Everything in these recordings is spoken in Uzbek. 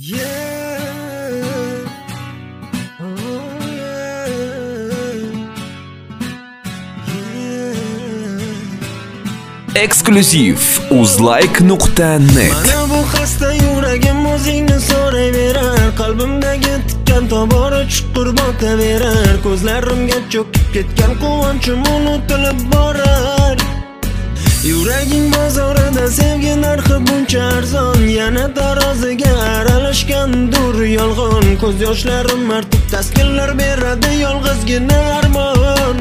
Eksklyuziv uzlike.net. Mana bu xasta yuragim o'zingni so'rayverar, qalbimdagi tikkan tobora chuqur botaverar, ko'zlarimga cho'kib ketgan quvonchim unutilib borar. Yuraging bozorida sevgi narxi buncha arzon, yana taroziga aralashgandur yolg'on, ko'z yoshlarim martib taskinlar beradi yolg'izgina armon.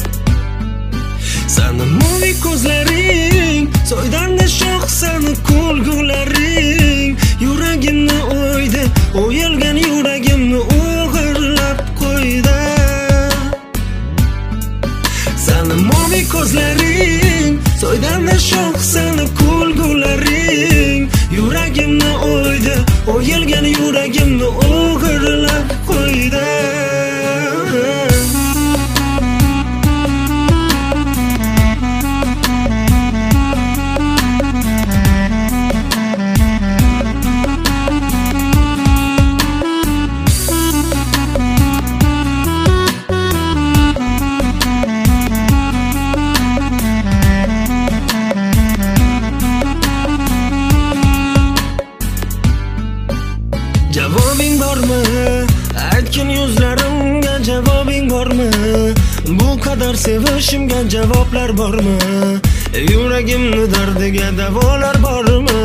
Sani mo'y ko'zlaring, soydanda shox sani kulgularing, yuragimni o'ydi, o'yilgan yuragimni o'g'irlab qo'ydi. Sani mo'y ko'zlaring, soydanda shox sani kulgularing, yuragimni o'ydi, o'yilgan yuragimni o'g'irlab qo'ydi. Javobing bormi? Aytgin yuzlarimga javobing bormi? Bu qadar sevishimga javoblar bormi? Yuragimni dardiga davolar bormi?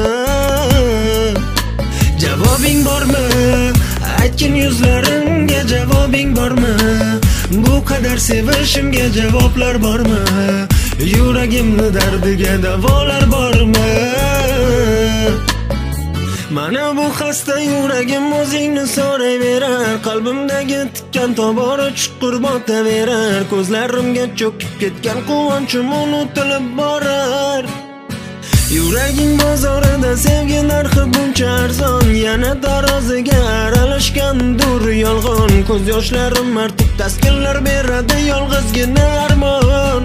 Javobing bormi? Aytgin yuzlarimga javobing bormi? Bu qadar sevishimga javoblar bormi? Yuragimni dardiga davolar bormi? Mana bu xasta yuragim o'zingni so'rayverar, qalbimdagi tikkan tobora chuqur botaverar, ko'zlarimga cho'kib ketgan quvonchim unutilib borar. Yuraging bozorida sevgi narxi buncha arzon, yana taroziga aralashgandur yolg'on, ko'z yoshlarim martib taskinlar beradi yolg'izgina armon.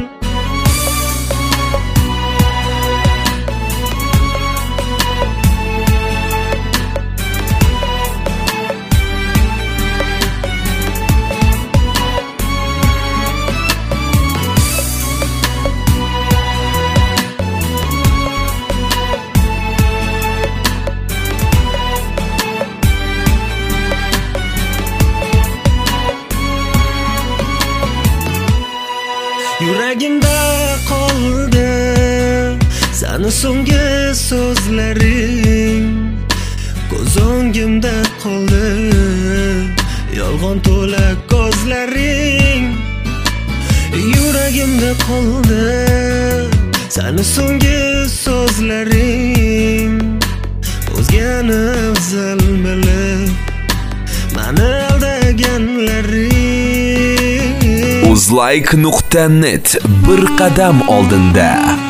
Yuragimda qoldi sani so'nggi so'zlaring, ko'z o'ngimda qoldi yolg'on to'la ko'zlaring. Yuragimda qoldi sani so'nggi so'zlaring, o'zgani afzal bilib mani aldaganlaring. Uzlike.net bir qadam oldinda.